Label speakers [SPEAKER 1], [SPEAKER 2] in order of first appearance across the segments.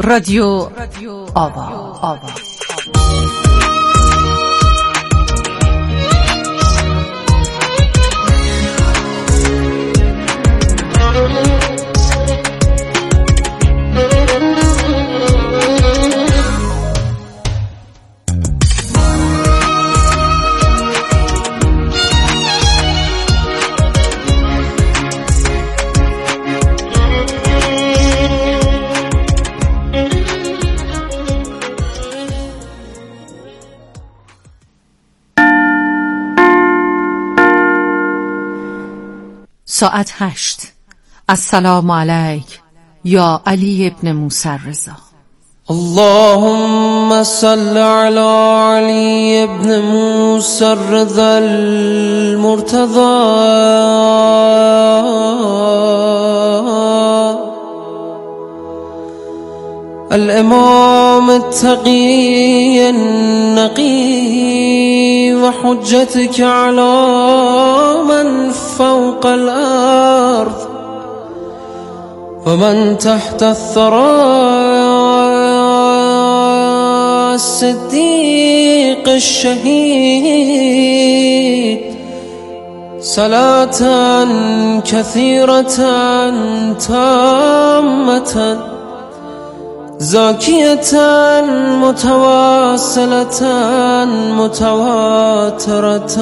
[SPEAKER 1] رادیو آوا. ساعت 8. السلام علیک یا علی ابن موسی الرضا.
[SPEAKER 2] اللهم صل على علی ابن موسی الرضا المرتضى الامام التقي النقي وحجتك على من فوق الأرض ومن تحت الثرى الصديق الشهيد صلاة كثيرة تامة زاكية متواصلة متواترة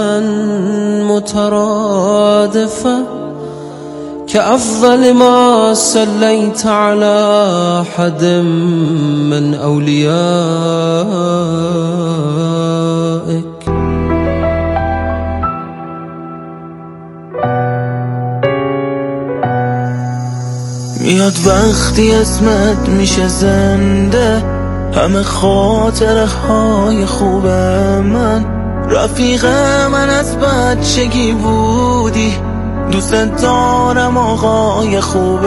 [SPEAKER 2] مترادفة كأفضل ما صليت على أحد من أوليائك.
[SPEAKER 3] میاد وقتی اسمت میشه زنده، همه خاطره های خوب من، رفیق من از بچگی بودی، دوست دارم آقای خوب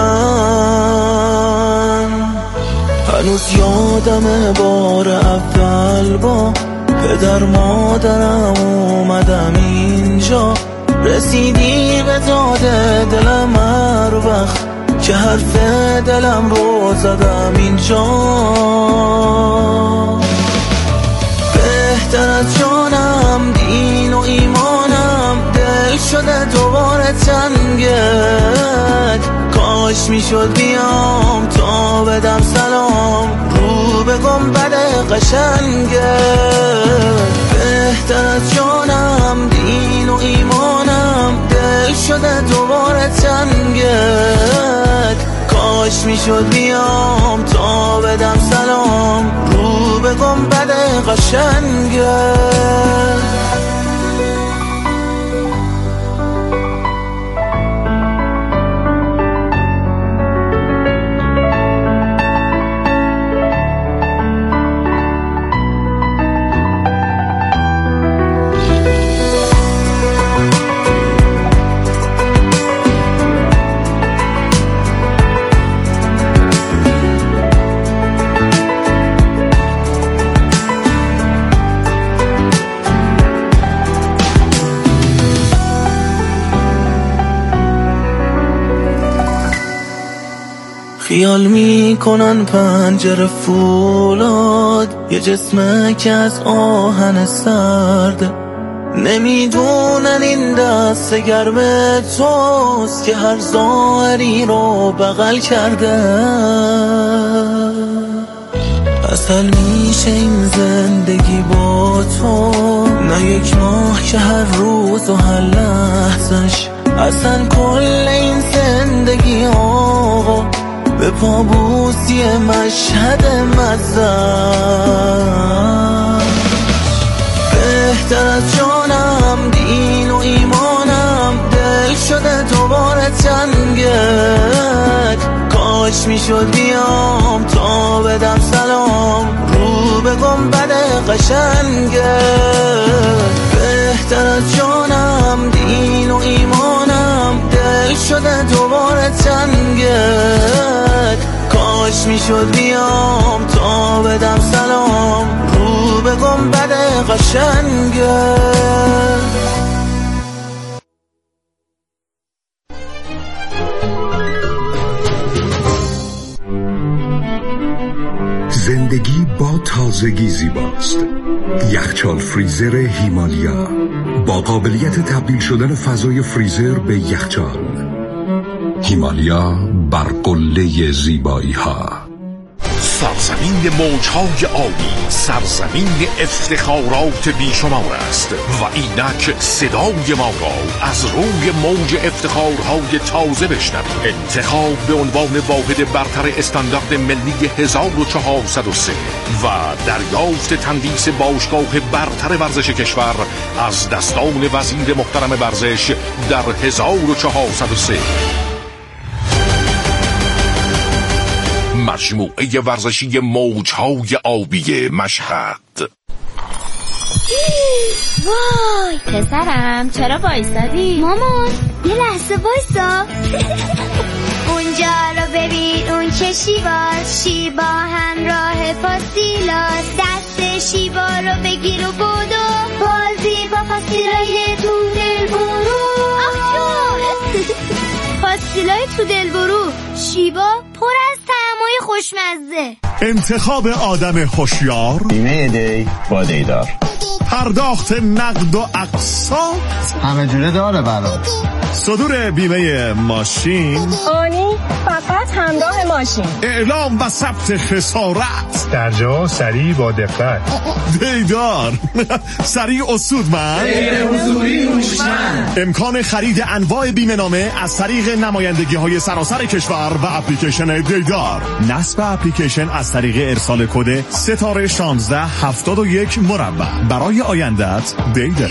[SPEAKER 3] من. هنوز یادم بار اول با پدر مادرم اومدم اینجا، رسیدی به داد دلم هر وقت که حرف دلم رو زدم اینجا. بهتر از جانم دین و ایمانم دل شده دوباره تنگت، کاش میشد بیام تا بدم سلام رو به گنبد قشنگت. بهتر از جانم دین و ایمانم دل شده دوباره تنگت، کاش میشد بیام تا بدم سلام رو به گنبد قشنگت. خیال میکنن پنجره فولاد، یه جسمه که از آهن سرده، نمیدونن این دست گرم توست که هر ظاهری رو بغل کرده. اصل میشه این زندگی با تو، نه یک ماه که هر روز و هر لحظش، اصلا کل این زندگی آقا به پابوسی مشهد مزد. بهتر از جانم دین و ایمانم دل شده دوباره تنگت، کاش میشد بیام تا بدم سلام رو به گنبد قشنگت. بهتر از جانم دین و ایمانم دل شده دوباره تنگت، کاش میشد بیام تا بدم سلام رو به گنبد قشنگت.
[SPEAKER 4] زندگی با تازگی زیباست. یخچال فریزر هیمالیا با قابلیت تبدیل شدن فضای فریزر به یخچال. هیمالیا بر قله زیبایی ها.
[SPEAKER 5] سرزمین موجهای آبی، سرزمین افتخارات بیشمار است و اینک صدای ما را از روی موج افتخارهای تازه بشنوید. انتخاب به عنوان واحد برتر استاندارد ملی 1403 و دریافت تندیس باشگاه برتر ورزش کشور از دستان وزیر محترم ورزش در 1403. مجموعه ورزشی موجهای آبی مشهد.
[SPEAKER 6] وای پسرم چرا وایسادی؟ مامان یه لحظه وایسا. اونجا رو ببین، اون چه شیباست، شیبا همراه فاسیلاست. دست شیبا رو بگیر و بودو، بازی با فاسیلای تو دل برو. فاسیلای تو دل برو، شیبا پر از طعمای خوشمزه.
[SPEAKER 7] انتخاب آدم هوشیار،
[SPEAKER 8] بیمه دی با دیدار،
[SPEAKER 7] پرداخت نقد و اقساط
[SPEAKER 8] همه جوره داره برات.
[SPEAKER 7] صدور بیمه ماشین،
[SPEAKER 9] آنی فقط همراه ماشین،
[SPEAKER 7] اعلام و ثبت خسارت،
[SPEAKER 10] در جا سریع با دقت.
[SPEAKER 7] دیدار سریع اصودمند،
[SPEAKER 11] حضوری هوشمند.
[SPEAKER 7] امکان خرید انواع بیمه نامه از طریق نمایندگی های سراسر کشور و اپلیکیشن دیدار. نصب اپلیکیشن از طریق ارسال کد ستاره 1671 مربع. برای آیندت دیدار.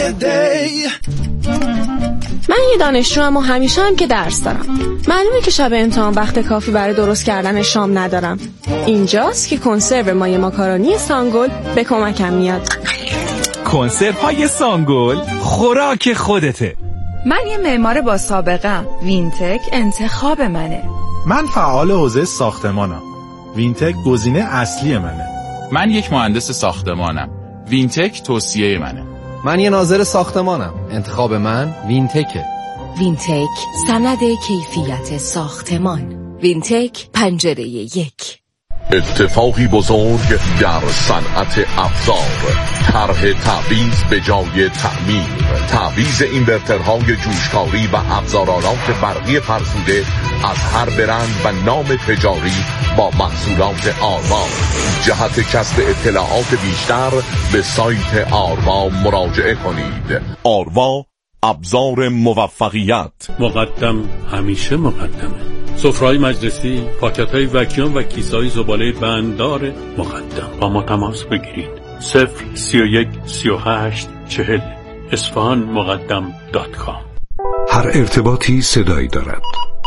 [SPEAKER 9] من یه دانشجوام و همیشه هم که درس دارم. معلومه که شب امتحان وقت کافی برای درست کردن شام ندارم. اینجاست که کنسرو مایه ماکارونی سانگل به کمکم میاد.
[SPEAKER 12] کنسرو های سانگل خوراک خودته.
[SPEAKER 13] من یه معمار با سابقه‌ام. وینتک انتخاب منه.
[SPEAKER 10] من فعال حوزه ساختمانم. وینتک گزینه اصلی منه.
[SPEAKER 14] من یک مهندس ساختمانم. وینتک توصیه منه.
[SPEAKER 15] من یه ناظر ساختمانم. انتخاب من وینتکه.
[SPEAKER 16] وینتک سند کیفیت ساختمان. وینتک پنجره 1.
[SPEAKER 5] اتفاقی بزرگ در صنعت ابزار. طرح تعویض به جای تعمیر. تعویض اینورترهای جوشکاری و ابزارالات برقی فرسوده از هر برند و نام تجاری با محصولات آروا. جهت کسب اطلاعات بیشتر به سایت آروا مراجعه کنید.
[SPEAKER 17] آروا، ابزار موفقیت.
[SPEAKER 18] مقدم همیشه مقدمه. سفره‌های مجلسی، پاکت‌های وکیوم و کیسه‌های زباله بنددار مقدم. با ما تماس بگیرید. 031 38 40 isfahanmuqaddam.com.
[SPEAKER 4] هر ارتباطی صدایی دارد.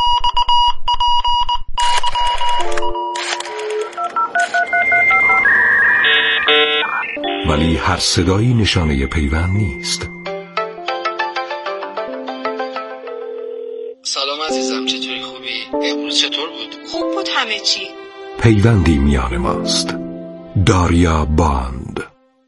[SPEAKER 4] ولی هر صدایی نشانه پیوند نیست.
[SPEAKER 19] سلام عزیزم، چطوری؟ خوبی؟ امروز چطور بود؟
[SPEAKER 20] خوب بود همه چی.
[SPEAKER 4] پیوندی میان ماست. داریا باند.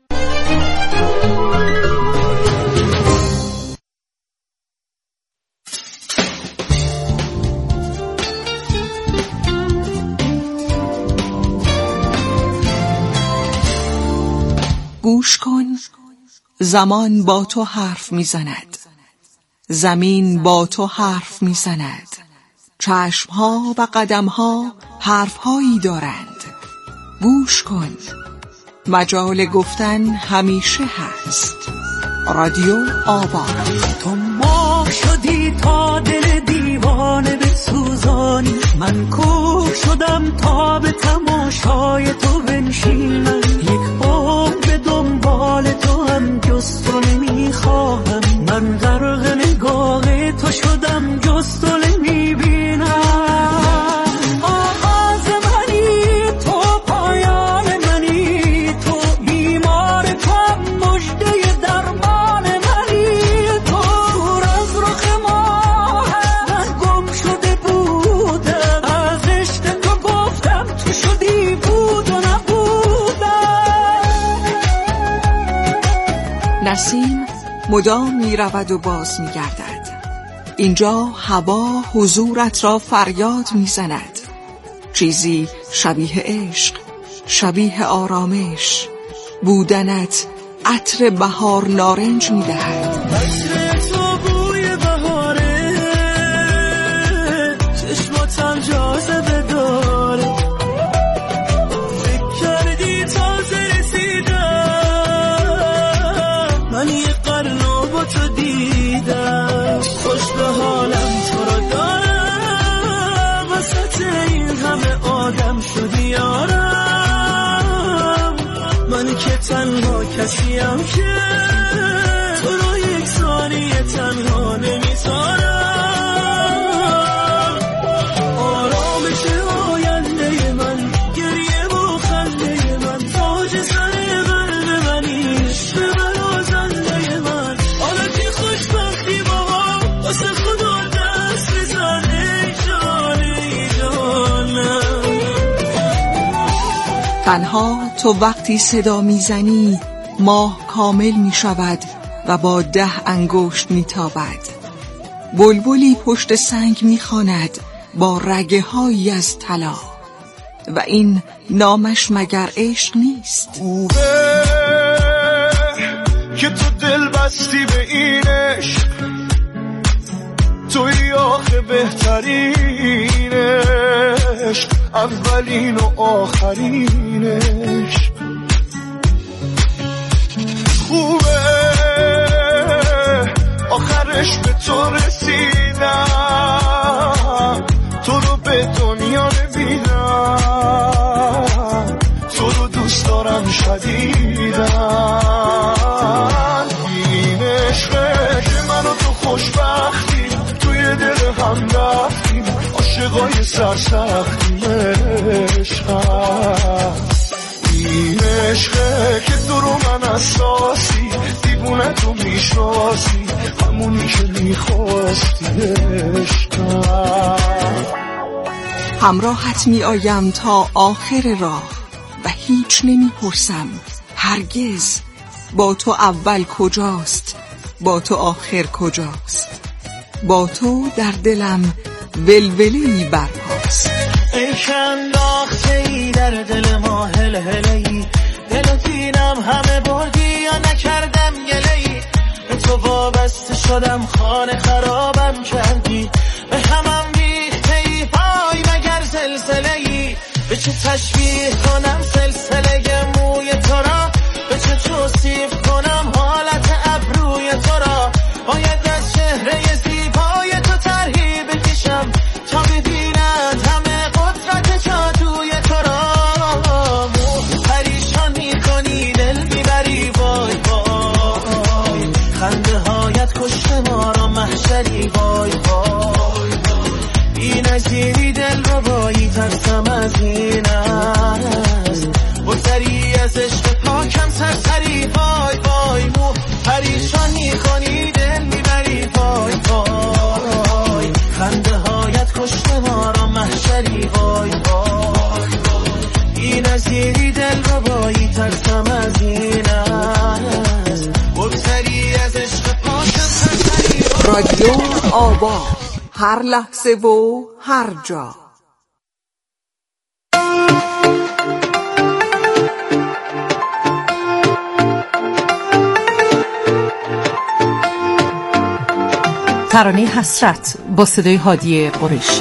[SPEAKER 1] گوش کن، زمان با تو حرف میزند، زمین با تو حرف میزند، چشمها و قدمها حرفهایی دارند. گوش کن، مجال گفتن همیشه هست. رادیو آباد.
[SPEAKER 2] تو ما شدی تا دل دیوانه بسوزانی، من کوک شدم تا به تماشای تو بنشینم. یک عمر به دنبال تو هم جز تو نمیخواهم، من غرق نگاه تو شدم جز تو نمیبینم. آغاز منی تو، پایان منی تو، بیمار تو مژده درمان منی تو. دور از رخ ماه من گم شده بودم، از عشق تو گفتم تو شدی بود و نبودم.
[SPEAKER 1] نسیم مدام می رود و باز می گردد. اینجا هوا حضورت را فریاد می زند. چیزی شبیه عشق، شبیه آرامش، بودنت عطر بهار نارنج می‌دهد.
[SPEAKER 2] عطر تو بوی بهاره، چشماتم جاذبه داره. فکر کردی تازه رسیدم، من یه قرنو با تو دیدم. خوش به حالم تو رو دارم، وسط این همه آدم شدی یارم. من که تنها کسیم که تو رو یک ثانیه تنها نمیذارم. آرامش آینده من، گریه و خنده من، تاج سر قلب منی، عشق برازنده من. حالا که خوشبختی با هم واسه خدا دست بزن. ای جان ای جانم.
[SPEAKER 1] تنها تو وقتی صدا میزنی ماه کامل میشود و با 10 انگشت میتابد. بلبلی پشت سنگ میخواند با رگه هایی از طلا، و این نامش مگر عشق نیست؟
[SPEAKER 3] خوبه که تو دل بستی به این عشق، توی آخه بهترین عشق، اولین و آخرین عشق. خوبه آخرش به تو رسیدم، تو رو به دنیا نمیدم، تو رو دوست دارم شدیدم. این عشقه که من و تو خوشبختیم، توی دل هم رفتیم، عاشقای سرسختیم. عشقم این عشقه که تو رو من اساسی، دیوونه تو میشناسی، همونی که میخواستی. عشقم
[SPEAKER 1] همراهت می آیم تا آخر راه و هیچ نمی پرسم هرگز با تو اول کجاست، با تو آخر کجاست. با تو در دلم ولوله‌ای برپاست.
[SPEAKER 2] ای که انداخته‌ای در دل ما هلهله‌ای، دل و دینم همه بردی یا نکردم گله‌ای. به تو وابسته شدم خانه خرابم کردی، به همم ریخته‌ای پای مگر زلزله‌ای. به چه تشبیه کنم سلسله موی تو را، به چه توصیف کنم حالت ابروی تو را. باید از چهره زیبای تو طرحی بکشم تا ببیند همه قدرت جادوی تو را. پریشان میکنی دل میبری وای وای، خنده هایت کشته ما را محشری وای وای. بی نظیری دل رو بایی ترسم از این است، بگذری از عشق پاکم سرسری وای وای. مو پریشان میکنی دل میبری وای وای، خنده هایت کشته ما را محشری وای وای. بی نظیری دل رو بایی ترسم از این است، بگذری از عشق پاکم سرسری وای.
[SPEAKER 1] رادیو آوا، هر لحظه و هر جا.
[SPEAKER 20] ترانه حسرت با صدای هادی قریشی.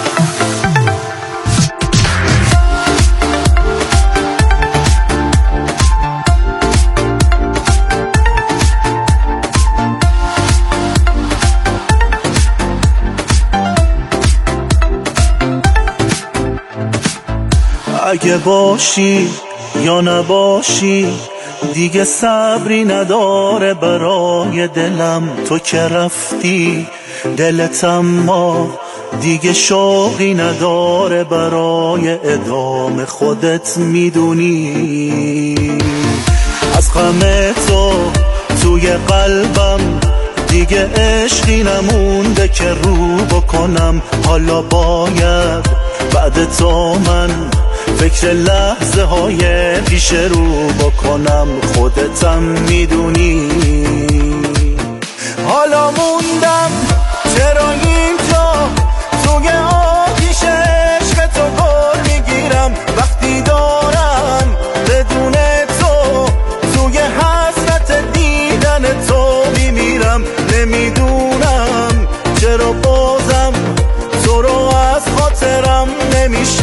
[SPEAKER 3] اگه باشی یا نباشی دیگه صبری نداره برای دلم. تو که رفتی دلت اما دیگه شوقی نداره برای ادامه. خودت میدونی از غم تو توی قلبم دیگه عشقی نمونده که رو بکنم. حالا باید بعد تو من فکر لحظه های پیش رو بکنم. خودتم میدونی حالا موندم چرا اینجا توی آتیش عشق تو گل میگیرم.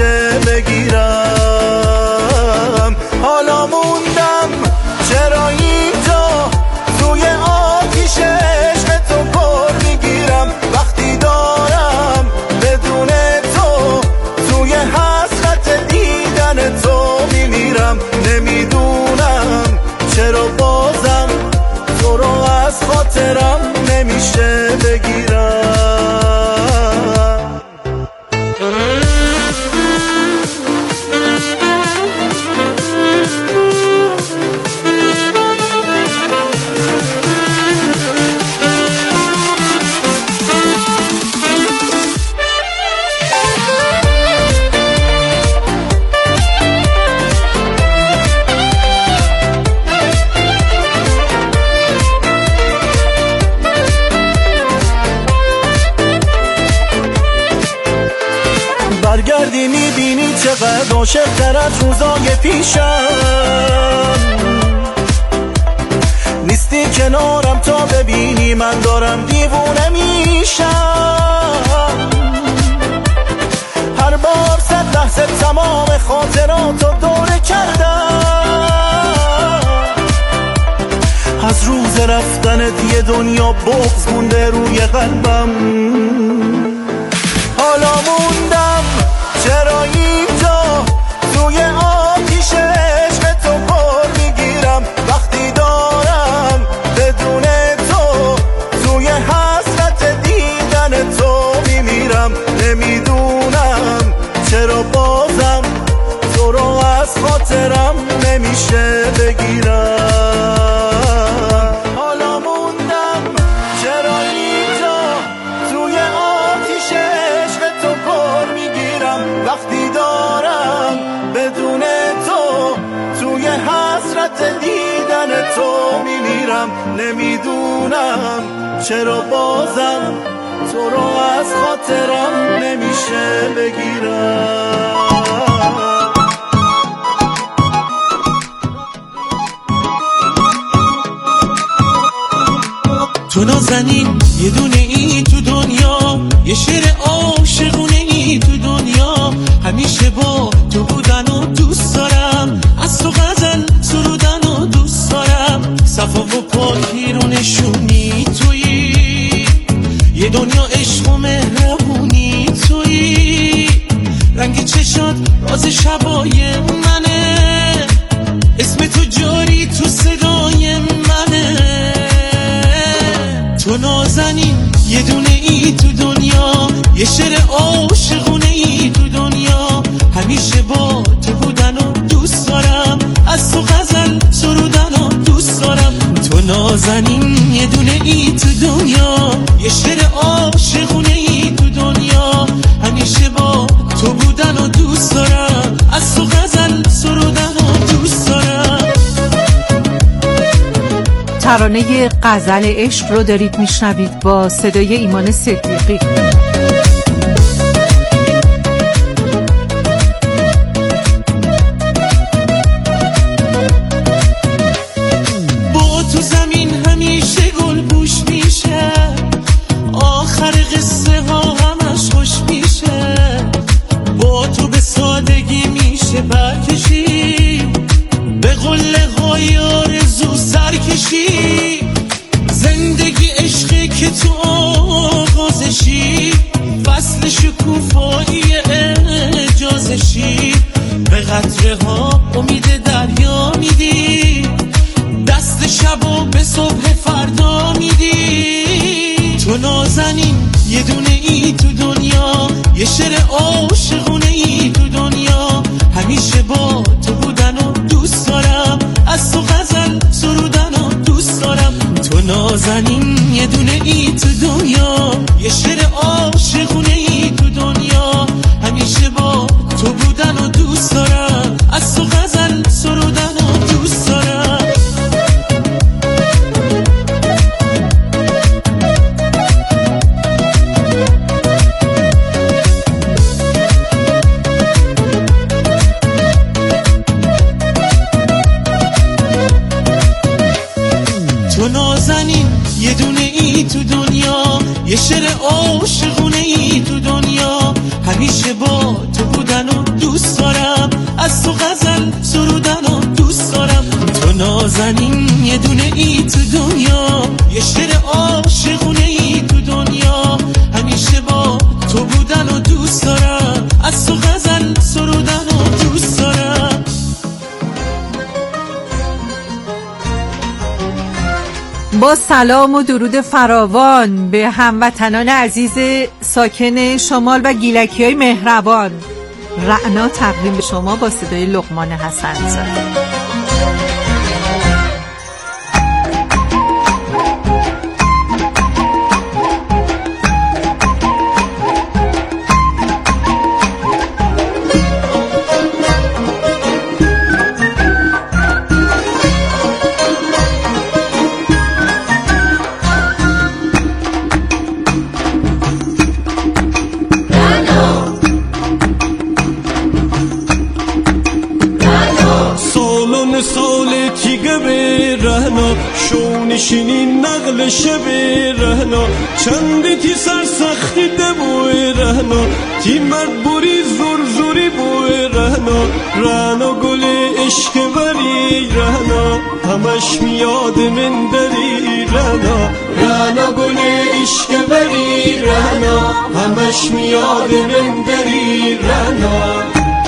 [SPEAKER 3] نمیشه بگیرم. حالا موندم چرا اینجا توی آتیش عشق تو پر میگیرم. وقتی دارم بدون تو توی حسرت دیدن تو میمیرم. نمیدونم چرا بازم تو رو از خاطرم نمیشه بگیرم. برگردی میبینی چقدر عاشق‌تر از روزای پیشم. نیستی کنارم تا ببینی من دارم دیوونه میشم. هر بار 100 لحظه تمام خاطراتو دوره کردم. از روز رفتنت یه دنیا بغض مونده روی قلبم. حالا موندم چرا اینجا توی آتیش عشق تو پر میگیرم. وقتی دارم بدون تو توی حسرت دیدن تو میمیرم. نمیدونم چرا بازم تو رو از خاطرم نمیشه بگیرم. حالا موندم چرا اینجا توی آتیش عشق تو پر میگیرم. وقتی دارم بدون تو توی حسرت دیدن تو میمیرم. نمیدونم چرا بازم تو رو از خاطرم نمیشه بگیرم.
[SPEAKER 2] تو نازنین یه دونه ای تو دنیا، یه شعر عاشقونه ای تو دنیا. همیشه با تو بودن و دوست دارم، از تو غزل سرودن و دوست دارم. صفا و پاکی رو نشونی تویی، یه دنیا عشق و مهربونی تویی. رنگ چشات راز شبای منه، اسم تو جاری تو صدای منه. تو نازنین یه دونه ای تو دنیا، یه شعر عاشقونه ای تو دنیا. همیشه با تو بودن و دوست دارم، از تو غزل سرودن و دوست دارم. تو نازنین یه دونه ای تو دنیا، یه شعر عاشقونه ای تو دنیا. همیشه با تو بودن و دوست دارم، از تو غزل سرودن و دوست دارم.
[SPEAKER 20] ترانه غزل عشق رو دارید میشنوید با صدای ایمان صدیقی.
[SPEAKER 2] با تو زمین همیشه گل بوش میشه، آخر قصه ها همش خوش میشه. با تو به سادگی میشه برکشی، به قله های آرزو سرکشی. زندگی عشقی که تو آغازشی، فصل شکوفایی اجازشی. به قطره ها امید دریا میدی، دست شب و به صبح فردا میدی. تو نازنین یه دونه ای تو دنیا، یه شعر عاشقونه ای تو دنیا. همیشه با تو بودن و دوست دارم، از تو غزل سرودن و دوست دارم. تو نازنین یه دونه ای تو دنیا، یه شعر عاشقونه ای تو دنیا. همیشه با تو بودن و دوست دارم، از تو غزل سرودن و دوست دارم.
[SPEAKER 3] غزل سرودن رو دوست دارم. تو نازنین یه دونه ای تو دنیا، یه شعر عاشقونه ای تو دنیا، همیشه با تو بودن رو دوست دارم. از تو غزل سرودن رو دوست دارم.
[SPEAKER 20] با سلام و درود فراوان به هموطنان عزیز ساکن شمال و گیلکی‌های مهربان، رعنا تقدیم به شما با صدای لقمان حسن‌زاده.
[SPEAKER 3] شونشینی نقل شب رهنا، چندی تی سرسختی دبوی رهنا، تی مرد بوری زور زوری بوی رهنا. رهنا گل عشق بری رهنا، همش میاد من دری رهنا. رهنا گل عشق بری رهنا، همش میاد من دری رهنا.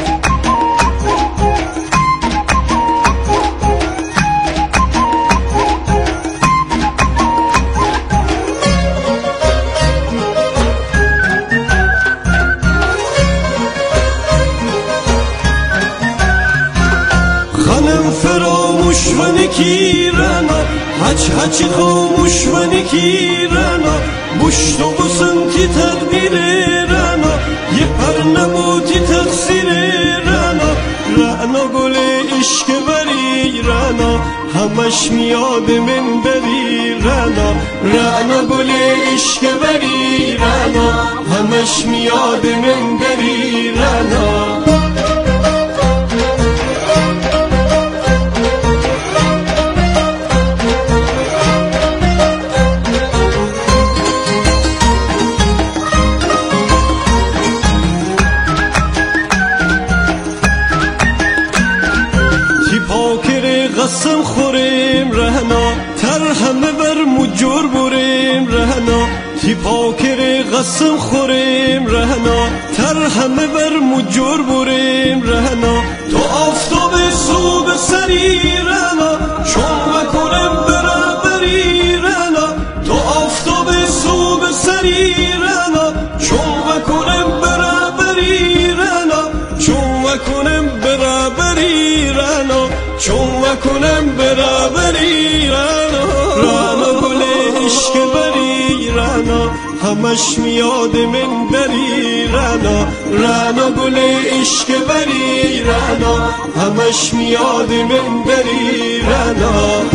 [SPEAKER 3] کیرانا هچ خاموش منی کیرانا، بشت و بسنتی تقدیر رانا، یه پر نبوتی تقصیر رانا. رانا گل عشق بری رانا، همش میاد من بری رانا. رانا گل عشق بری رانا، همش میاد من بری رانا. قسم خوریم رهنا، تر همه بر مجور بریم رهنا. تی پاکر قسم خوریم رهنا، تر همه بر مجور بریم رهنا. تو آفتاب صبح سری رهنا، چون بکنم برابری رهنا. تو آفتاب صبح سری رهنا، چون بکنم برابری رهنا. چون بکنم برابری رهنا، چون کنم برابری رانا. رانا گل عشق بری رانا، همش میاد من بری رانا. رانا گل عشق بری رانا، همش میاد من بری رانا.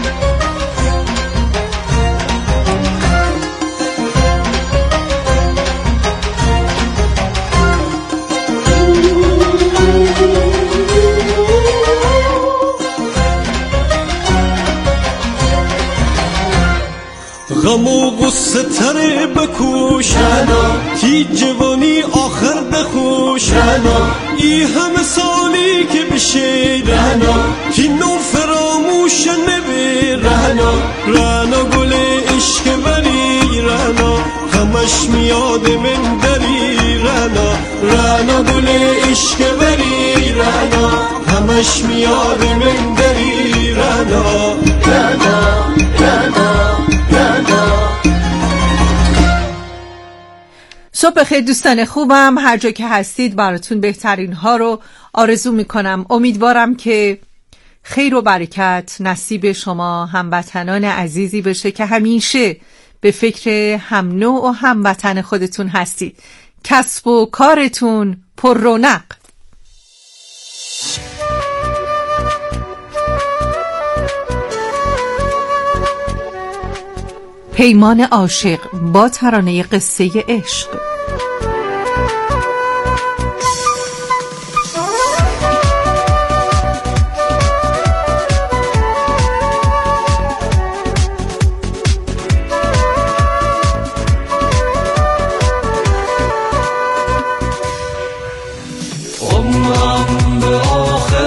[SPEAKER 3] غم و غصه تره بکوش رانا، تی جوانی آخر بخوش رانا. ای همه سالی که بشه رانا، تی نو فراموش نبی رانا. رانا گل عشق بری رانا، همش میاد من دری رانا. رانا گل عشق بری رانا، همش میاد من دری رانا. رانا رانا
[SPEAKER 20] صبح بخیر دوستان خوبم، هر جا که هستید براتون بهترین ها رو آرزو میکنم. امیدوارم که خیر و برکت نصیب شما هموطنان عزیزی بشه که همیشه به فکر هم نوع و هموطن خودتون هستید. کسب و کارتون پر رونق. پیمان عاشق با ترانه قصه عشق.
[SPEAKER 3] به آخر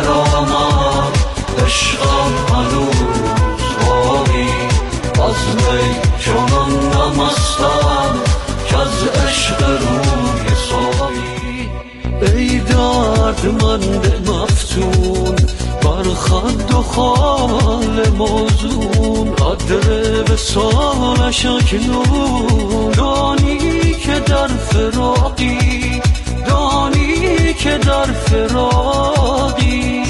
[SPEAKER 2] خال موزون قدر به سالش اکنون دانی که در فراقی دانی که در فراقی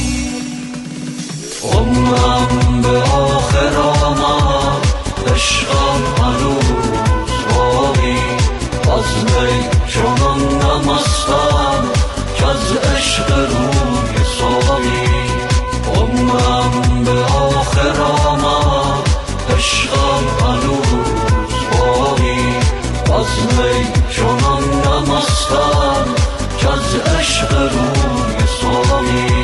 [SPEAKER 2] عمرم به آخر آمد عشقم هنوز باقی از می چنان نمستم که از عشق روی ساقی عمرم به آخر آمد عشقم هنوز باقی از می چنان نمستم که از عشق روی ساقی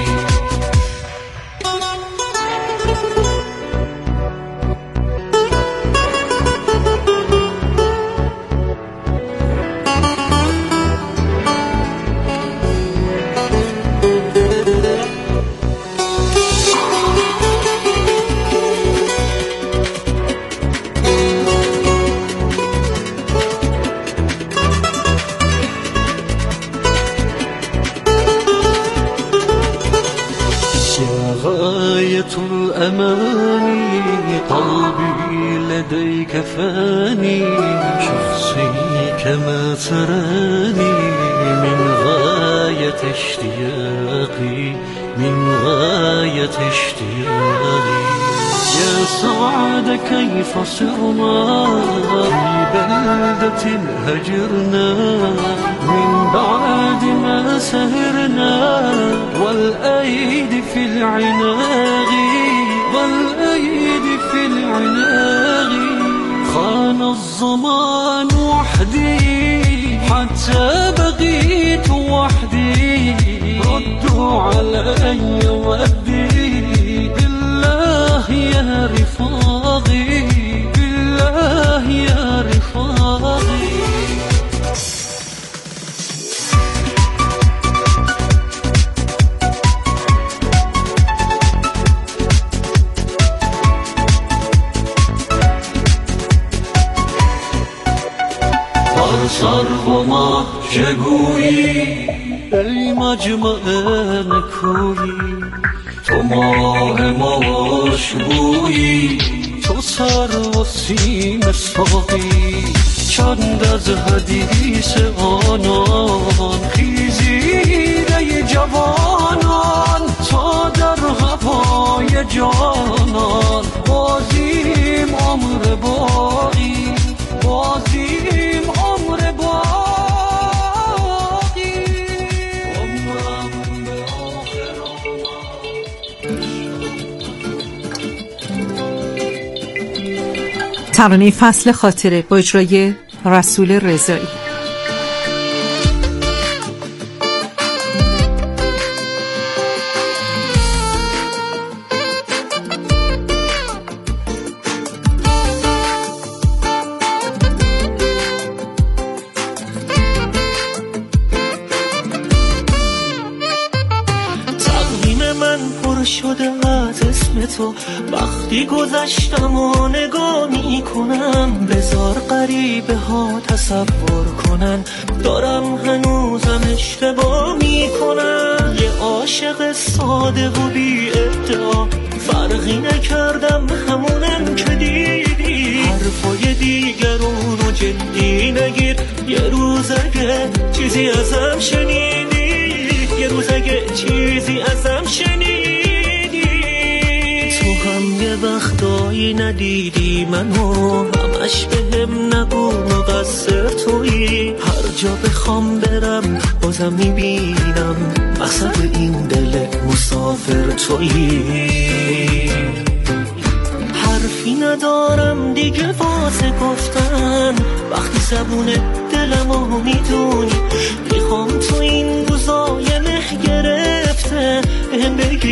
[SPEAKER 2] غاية الأماني قلبي لديك فاني شخصي كما تراني من غاية اشتياقي من غاية اشتياقي يا سعد كيف صرنا في بلدة هجرنا من بعد ما سهرنا والأيدي في العناق والأيدي في العناق خان الزمان وحدي حتى بقيت وحدي ردوا علي ودي بالله يا رفاقي بالله يا رفاقي سرو و ماه چگویی ای مجمع نکویی تو ماه مشبویی تو سر و سیم ساقی چند از حدیث آنان خیزیده جوانان تا در هوای جانان بازیم عمر باقی بازیم عمر باقی عمرم به آخر
[SPEAKER 20] ترانه فصل خاطره با اجرای رسول رضایی.
[SPEAKER 2] شده از اسم تو وقتی گذشتم و نگاه می کنم بذار غریبه ها تصور کنن دارم هنوزم اشتباه می کنم یه عاشق صادق و بی ادعا فرقی نکردم همونم که دیدی حرفای دیگرونو جدی نگیر یه روز اگه چیزی ازم شنیدی یه روز اگه چیزی ازم شنیدی هم یه وقتایی ندیدی منو همش بهم نگو مقصر تویی هر جا بخوام برم بازم میبینم مقصد این دل مسافر تویی حرفی ندارم دیگه واسه گفتن وقتی زبون دلمو میدونی میخوام تو این روزای مه گرفته بهم بگی